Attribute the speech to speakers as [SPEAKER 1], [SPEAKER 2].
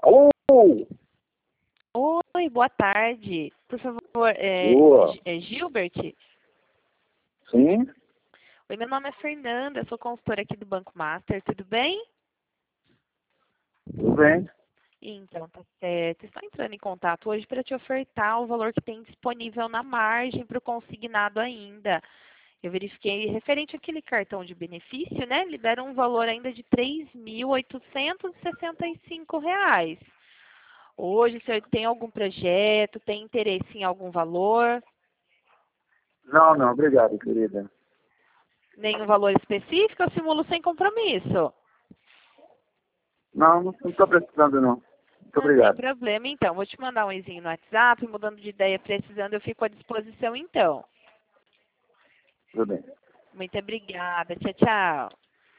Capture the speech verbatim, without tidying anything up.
[SPEAKER 1] Alô?
[SPEAKER 2] Oi, boa tarde. Por favor, é,
[SPEAKER 1] Boa.
[SPEAKER 2] é Gilbert?
[SPEAKER 1] Sim?
[SPEAKER 2] Oi, meu nome é Fernanda, sou consultora aqui do Banco Master, tudo bem?
[SPEAKER 1] Tudo bem?
[SPEAKER 2] Então, tá certo. Estou entrando em contato hoje para te ofertar o valor que tem disponível na margem para o consignado ainda. Eu verifiquei referente àquele cartão de benefício, né? Libera um valor ainda de três mil oitocentos e sessenta e cinco reais. Hoje, o senhor tem algum projeto, tem interesse em algum valor?
[SPEAKER 1] Não, não, obrigado, querida.
[SPEAKER 2] Nenhum valor específico? Eu simulo sem compromisso.
[SPEAKER 1] Não, não estou precisando, não. Muito
[SPEAKER 2] Não tem
[SPEAKER 1] obrigado.
[SPEAKER 2] problema, então. Vou te mandar um izinho no WhatsApp, mudando de ideia, precisando, eu fico à disposição, então.
[SPEAKER 1] Tudo bem.
[SPEAKER 2] Muito obrigada. Tchau, tchau.